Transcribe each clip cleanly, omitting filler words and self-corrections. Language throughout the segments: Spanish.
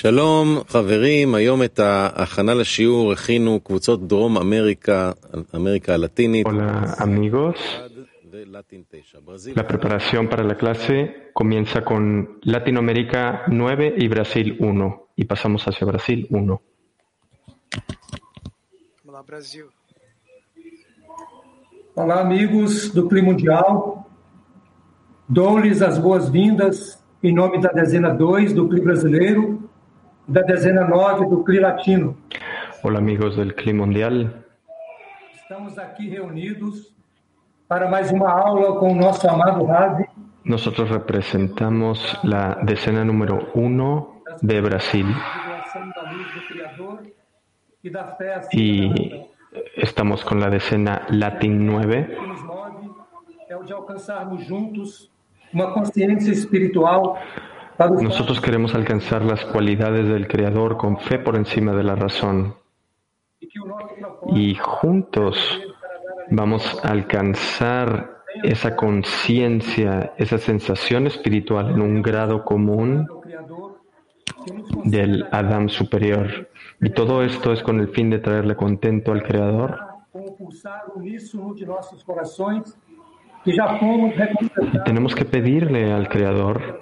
שלום חברים, היום את ההכנה לשיעור הכינו קבוצות דרום אמריקה, אמריקה הלטינית. Hola amigos, la preparación para la clase comienza con Latinoamérica 9 y Brasil 1 y pasamos hacia Brasil 1. Olá, Brasil. Olá, amigos do Clima Mundial. Dou-lhes as boas-vindas em nome da dezena 2 do CLI brasileiro e da dezena 9 do CLI latino. Hola amigos del Clima Mundial. Estamos aqui reunidos para mais uma aula com o nosso amado Rabi. Nosotros representamos la decena número 1 de Brasil y estamos con la decena Latin 9. Nosotros queremos alcanzar las cualidades del Creador con fe por encima de la razón. Y juntos vamos a alcanzar esa conciencia, esa sensación espiritual en un grado común del Adam superior. Y todo esto es con el fin de traerle contento al Creador. Y tenemos que pedirle al Creador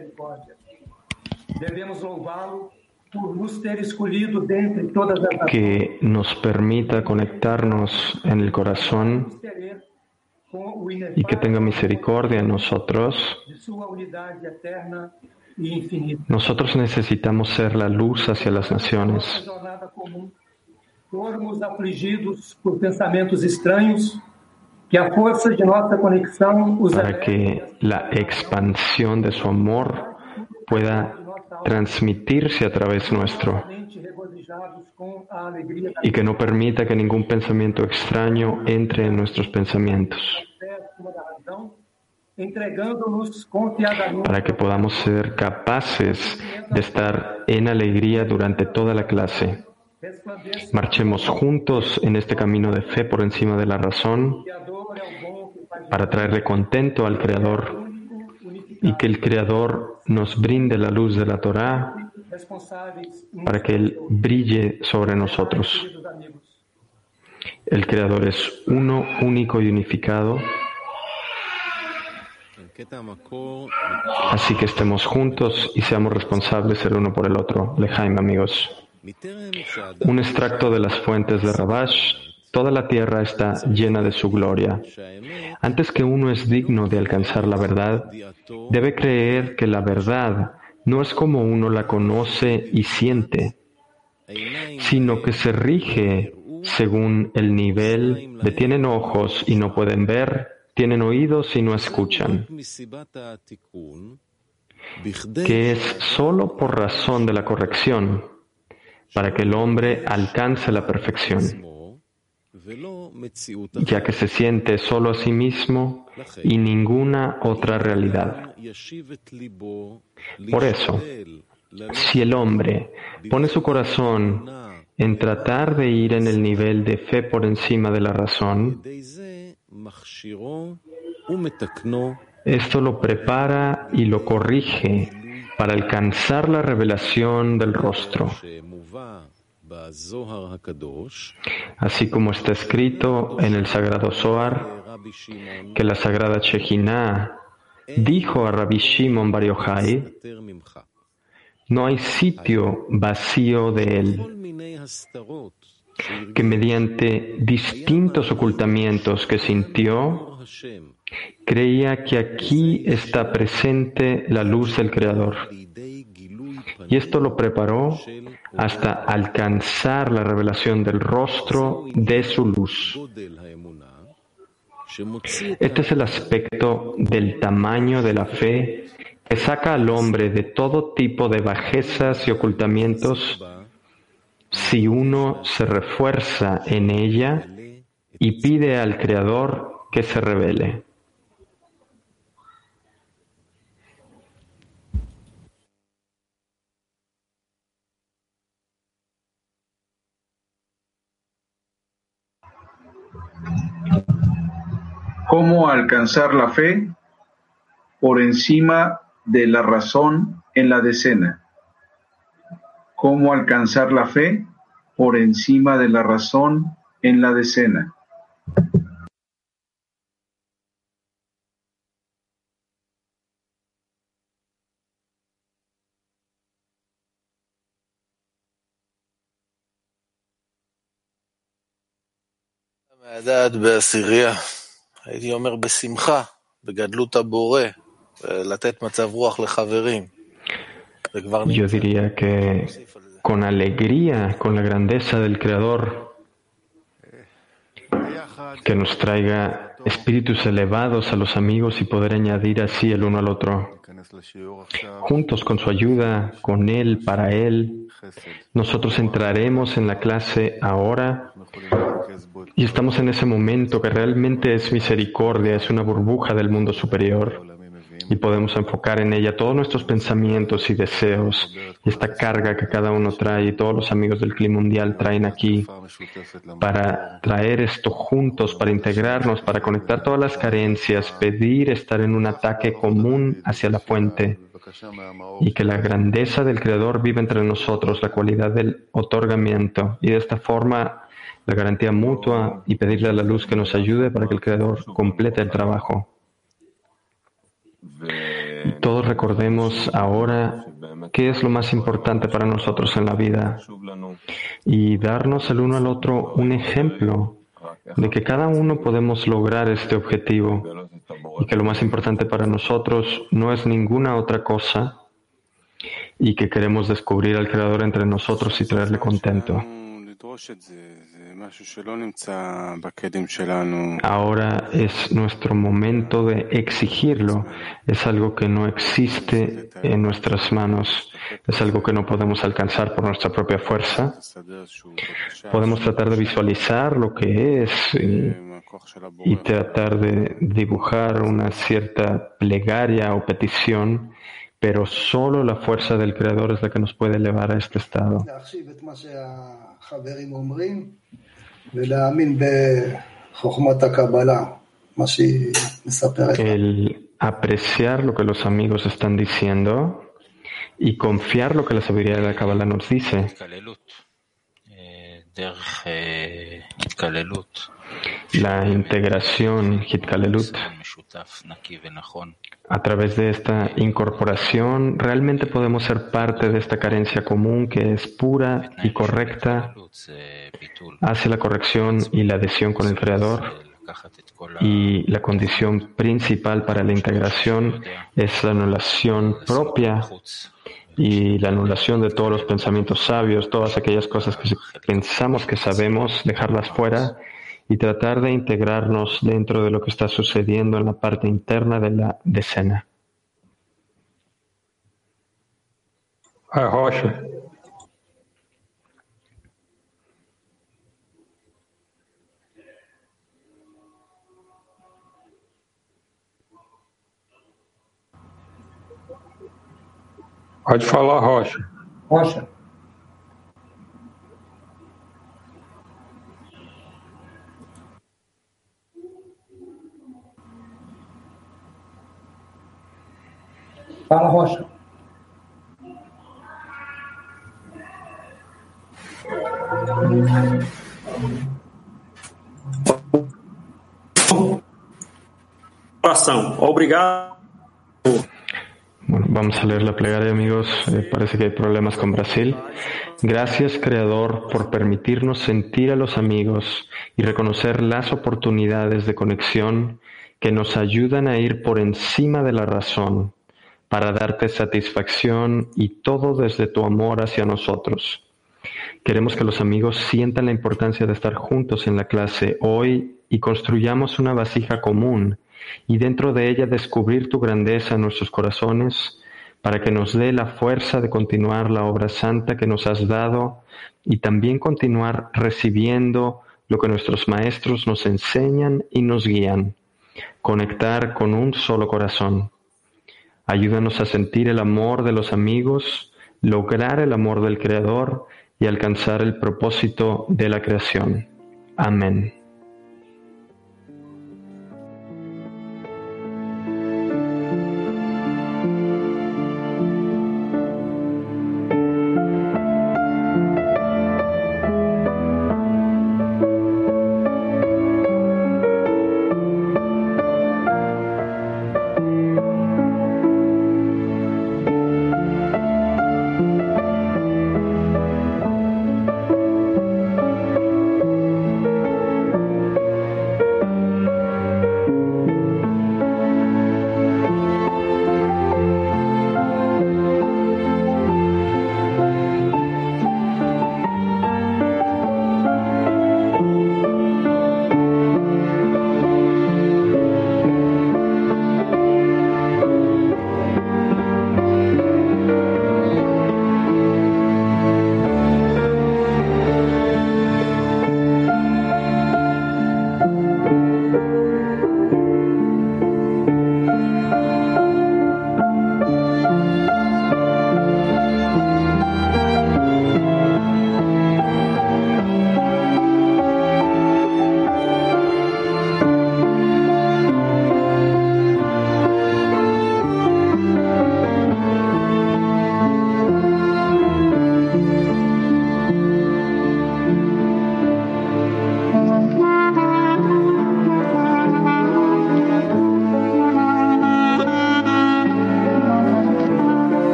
que nos permita conectarnos en el corazón y que tenga misericordia en nosotros. Nosotros necesitamos ser la luz hacia las naciones. Formos afligidos por pensamentos estranhos, que a força de nossa conexão os para que la expansión de su amor pueda transmitirse a través nuestro y que no permita que ningún pensamiento extraño entre en nuestros pensamientos, para que podamos ser capaces de estar en alegría durante toda la clase. Marchemos juntos en este camino de fe por encima de la razón para traerle contento al Creador y que el Creador nos brinde la luz de la Torá para que Él brille sobre nosotros. El Creador es uno, único y unificado. Así que estemos juntos y seamos responsables el uno por el otro. Lejaim, amigos. Un extracto de las fuentes de Rabash. Toda la tierra está llena de su gloria. Antes que uno es digno de alcanzar la verdad, debe creer que la verdad no es como uno la conoce y siente, sino que se rige según el nivel de tienen ojos y no pueden ver, tienen oídos y no escuchan, que es solo por razón de la corrección, para que el hombre alcance la perfección, ya que se siente solo a sí mismo y ninguna otra realidad. Por eso, si el hombre pone su corazón en tratar de ir en el nivel de fe por encima de la razón, esto lo prepara y lo corrige para alcanzar la revelación del rostro. Así como está escrito en el Sagrado Zohar, que la Sagrada Shejiná dijo a Rabbi Shimon Bar Yochai, no hay sitio vacío de él, que mediante distintos ocultamientos que sintió, creía que aquí está presente la luz del Creador. Y esto lo preparó hasta alcanzar la revelación del rostro de su luz. Este es el aspecto del tamaño de la fe que saca al hombre de todo tipo de bajezas y ocultamientos si uno se refuerza en ella y pide al Creador que se revele. ¿Cómo alcanzar la fe por encima de la razón en la decena? ¿Cómo alcanzar la fe por encima de la razón en la decena? מהדעת בעשירייה, הייתי אומר בשמחה, בגדלות הבורא, לתת מצב רוח לחברים. Yo diría que con alegría, con la grandeza del Creador, que nos traiga espíritus elevados a los amigos y poder añadir así el uno al otro. Juntos, con su ayuda, con Él, para Él, nosotros entraremos en la clase ahora y estamos en ese momento que realmente es misericordia, es una burbuja del mundo superior y podemos enfocar en ella todos nuestros pensamientos y deseos y esta carga que cada uno trae y todos los amigos del clima mundial traen aquí para traer esto juntos, para integrarnos, para conectar todas las carencias, pedir estar en un ataque común hacia la fuente y que la grandeza del Creador viva entre nosotros, la cualidad del otorgamiento y de esta forma la garantía mutua y pedirle a la luz que nos ayude para que el Creador complete el trabajo. Y todos recordemos ahora qué es lo más importante para nosotros en la vida y darnos el uno al otro un ejemplo de que cada uno podemos lograr este objetivo y que lo más importante para nosotros no es ninguna otra cosa y que queremos descubrir al Creador entre nosotros y traerle contento. Ahora es nuestro momento de exigirlo. Es algo que no existe en nuestras manos. Es algo que no podemos alcanzar por nuestra propia fuerza. Podemos tratar de visualizar lo que es y tratar de dibujar una cierta plegaria o petición, pero solo la fuerza del Creador es la que nos puede elevar a este estado. El apreciar lo que los amigos están diciendo y confiar lo que la sabiduría de la Kabbalah nos dice. La integración, Hitkalelut, a través de esta incorporación realmente podemos ser parte de esta carencia común que es pura y correcta hacia la corrección y la adhesión con el Creador. Y la condición principal para la integración es la anulación propia y la anulación de todos los pensamientos sabios, todas aquellas cosas que pensamos que sabemos, dejarlas fuera y tratar de integrarnos dentro de lo que está sucediendo en la parte interna de la decena. Rocha. Pode falar, Rocha. Rocha. Fala, Rocha. Oração. Obrigado. Bueno, vamos a leer la plegaria, amigos. Parece que hay problemas con Brasil. Gracias, Creador, por permitirnos sentir a los amigos y reconocer las oportunidades de conexión que nos ayudan a ir por encima de la razón para darte satisfacción y todo desde tu amor hacia nosotros. Queremos que los amigos sientan la importancia de estar juntos en la clase hoy y construyamos una vasija común y dentro de ella descubrir tu grandeza en nuestros corazones para que nos dé la fuerza de continuar la obra santa que nos has dado y también continuar recibiendo lo que nuestros maestros nos enseñan y nos guían. Conectar con un solo corazón. Ayúdanos a sentir el amor de los amigos, lograr el amor del Creador y alcanzar el propósito de la creación. Amén.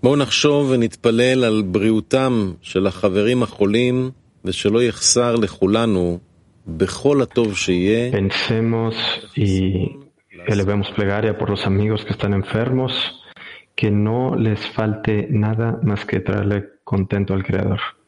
בואו נחשוב ונתפלל על בריאותם של החברים החולים ושלא יחסר לכולנו בכל הטוב שיהיה. Pensemos y elevemos plegaria por los amigos que están enfermos, que no les falte nada más que traerle contento al Creador.